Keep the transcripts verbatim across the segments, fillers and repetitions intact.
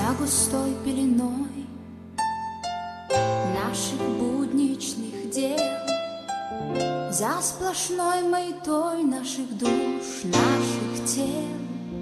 За густой пеленой наших будничных дел, за сплошной маятой наших душ, наших тел,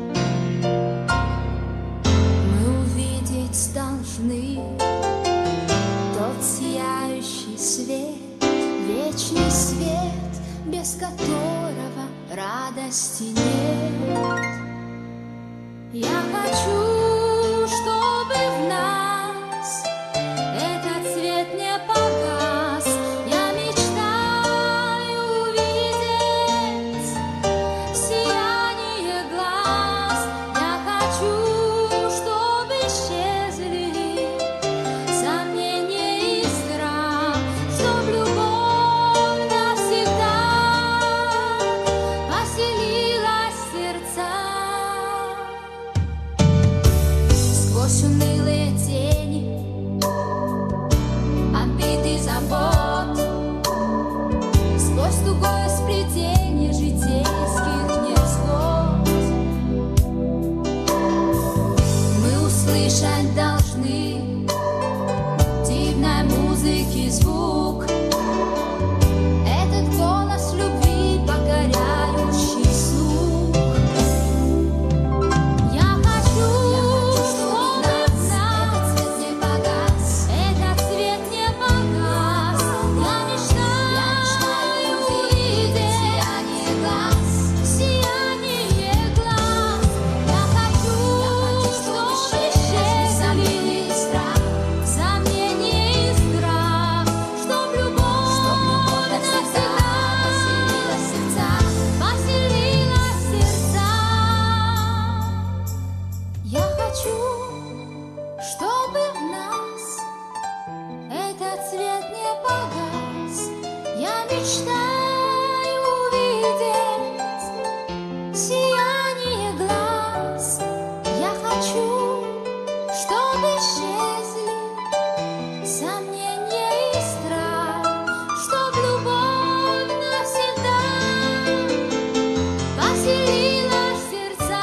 мы увидеть должны тот сияющий свет, вечный свет, без которого радости нет. Я хочу, чтобы в нас этот свет не погас. Я мечтаю увидеть сияние глаз. Я хочу, чтобы исчезли сомнения и страх, чтоб любовь навсегда поселилась в сердцах. Сквозь унылые тени обид и забот, сквозь тугое сплетение житейских невзгод, мы услышать должны дивной музыки звук, этот голос любви, покоряющий слух. Я хочу, чтобы в нас этот свет не погас, этот свет не погас. Я мечтаю увидеть сияние глаз, сияние глаз. Я хочу, чтобы исчезли сомнения и страх, сомнения и страх, чтоб любовь навсегда поселилась в сердцах, поселилась в сердцах. Я хочу, чтобы в нас этот свет не погас. Я мечтаю увидеть сияние глаз. Я хочу, чтобы исчезли сомнения и страх, чтоб любовь навсегда поселилась в сердцах.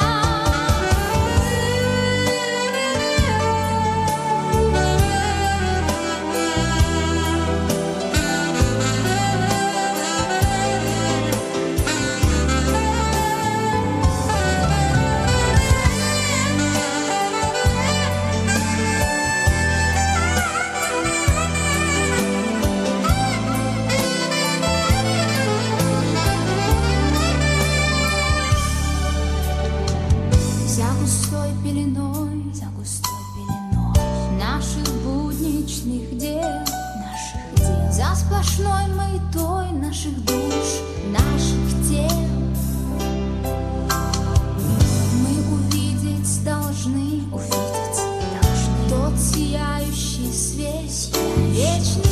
За густой пеленой, за густой пеленой наших будничных дел, наших дел, за сплошной маятой наших душ, наших тел, мы увидеть должны, увидеть должны тот сияющий свет, вечный